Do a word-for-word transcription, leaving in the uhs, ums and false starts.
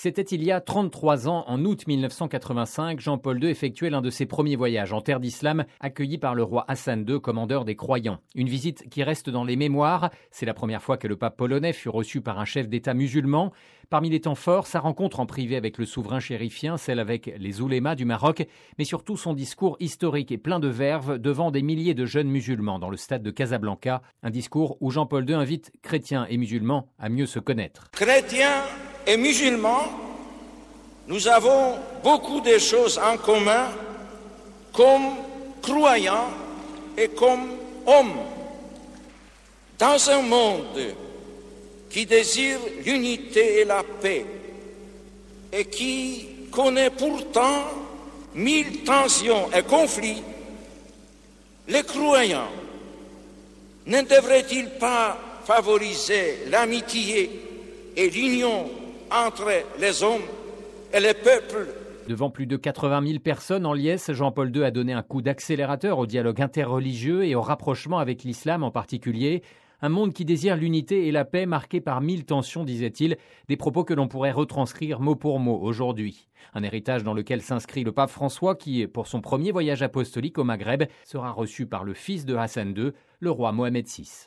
C'était il y a trente-trois ans, en août mille neuf cent quatre-vingt-cinq, Jean-Paul deux effectuait l'un de ses premiers voyages en terre d'islam, accueilli par le roi Hassan deux, commandeur des croyants. Une visite qui reste dans les mémoires. C'est la première fois que le pape polonais fut reçu par un chef d'État musulman. Parmi les temps forts, sa rencontre en privé avec le souverain chérifien, celle avec les oulémas du Maroc, mais surtout son discours historique et plein de verve devant des milliers de jeunes musulmans dans le stade de Casablanca. Un discours où Jean-Paul deux invite chrétiens et musulmans à mieux se connaître. Chrétiens et musulmans, nous avons beaucoup de choses en commun comme croyants et comme hommes. Dans un monde qui désire l'unité et la paix et qui connaît pourtant mille tensions et conflits, les croyants ne devraient-ils pas favoriser l'amitié et l'union entre les hommes et les peuples? Devant plus de quatre-vingt mille personnes en liesse, Jean-Paul deux a donné un coup d'accélérateur au dialogue interreligieux et au rapprochement avec l'islam en particulier. Un monde qui désire l'unité et la paix marqué par mille tensions, disait-il, des propos que l'on pourrait retranscrire mot pour mot aujourd'hui. Un héritage dans lequel s'inscrit le pape François qui, pour son premier voyage apostolique au Maghreb, sera reçu par le fils de Hassan deux, le roi Mohamed six.